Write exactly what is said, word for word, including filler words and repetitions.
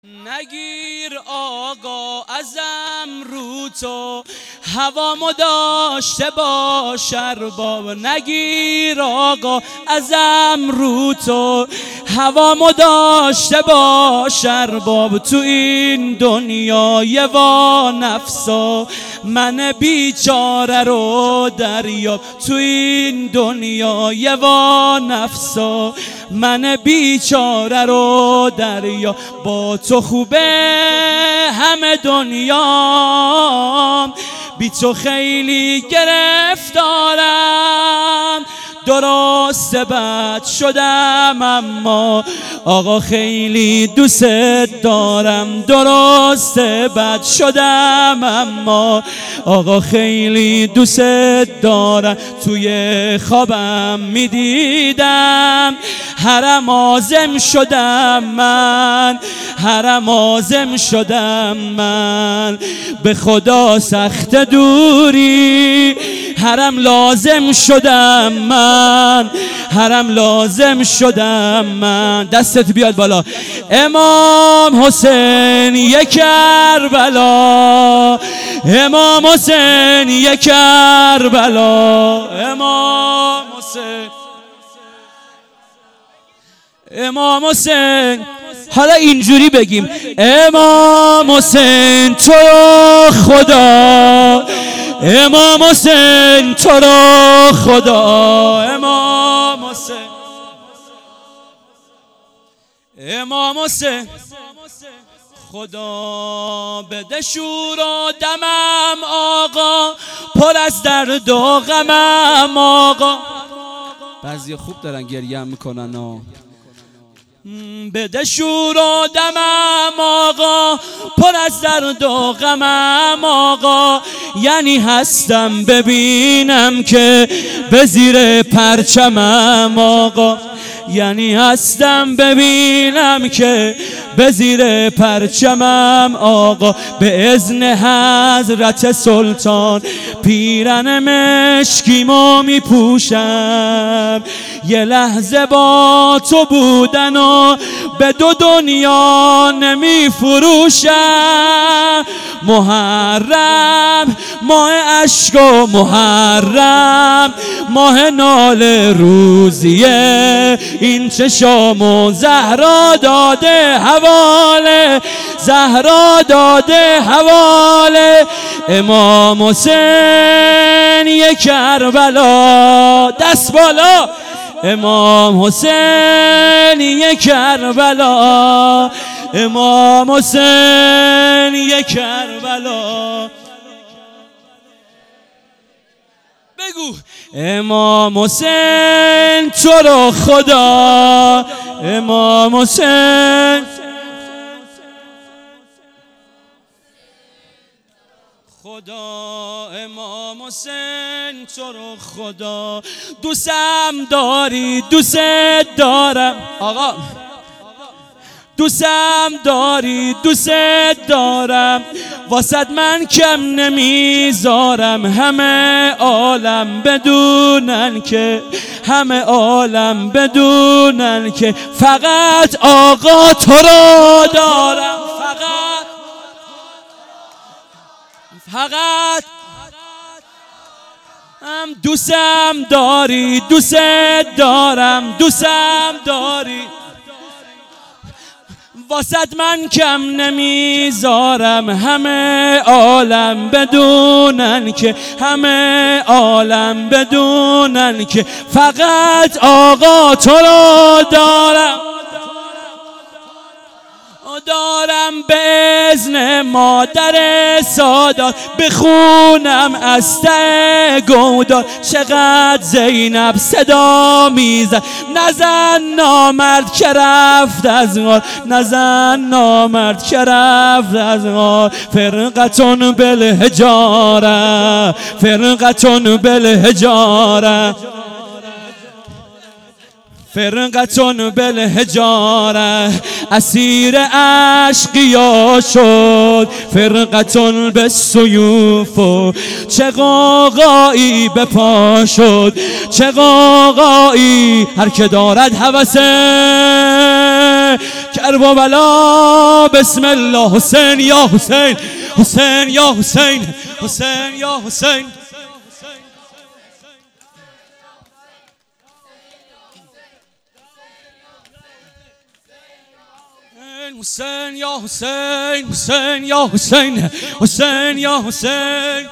نگیر آقا ازم رو تو هوامو داشته باش ارباب. نگیر آقا ازم رو تو هوامو داشته باش ارباب. تو این دنیای وا نفسا من بیچاره رو دریاب. تو این دنیای وا نفسا من بیچاره رو دریاب. با تو خوبه همه دنیا، بی تو خیلی گرفتارم. درسته بد شدم اما آقا خیلی دوست دارم. درسته بد شدم اما آقا خیلی دوست دارم. توی خوابم میدیدم حرم آزم شدم من، حرم آزم شدم من. به خدا سخت دوری حرم لازم شدم من، حرم لازم شدم من. دستت بیاد بالا. امام حسین یک کربلا، امام حسین یک کربلا، امام حسین، امام حسین. حالا اینجوری بگیم امام حسین تو رو خدا، امام حسین تو رو خدا، امام حسین، امام حسین. خدا بده شور و دمم آقا، پر از درد و غمم آقا. بعضی خوب دارن گریه میکنن ها. بده شور و دمم آقا، پر از درد و غمم آقا. یعنی هستم ببینم که به زیر پرچمم آقا، یعنی هستم ببینم که به زیر پرچمم آقا. به اذن حضرت سلطان پیرن مشکیمو میپوشم. یه لحظه با تو بودن و به دو دنیا نمیفروشم. محرم ماه عشق و محرم ماه ناله روزیه. این چشامو زهرا داده حواله، زهرا داده حواله. امام حسین یک کربلا، دست بالا. امام حسین یک کربلا، امام حسین یک کربلا. بگو امام حسین تو رو خدا، امام حسین خدا، امام حسین تو رو خدا. دوستم داری دوست دارم آقا، دوستم داری دوست دارم. واسد من کم نمیذارم. همه عالم بدونن که، همه عالم بدونن که فقط آقا تو رو دارم. فقط فقط هم دوستم داری دوست دارم، دوستم داری. واسد من کم نمیذارم. همه عالم بدونن که، همه عالم بدونن که فقط آقا تو رو دارم. دارم به اذن مادر سادات بخونم از ته گودار. چقدر زینب صدا میزد نزن نامرد که رفت از غار، نزن نامرد که رفت از غار. فرقتون بالحجاره، فرقتون بالحجاره، فرقتون بالحجاره اسیر عشقیا شد، فرقتون به سیوف و چه قاقایی به پا شد، چه قاقایی هر که دارد هوسه کرب و بلا. بسم الله حسین یا حسین، حسین یا حسین، حسین یا حسین. حسین یا حسین، حسین یا حسین، حسین یا حسین.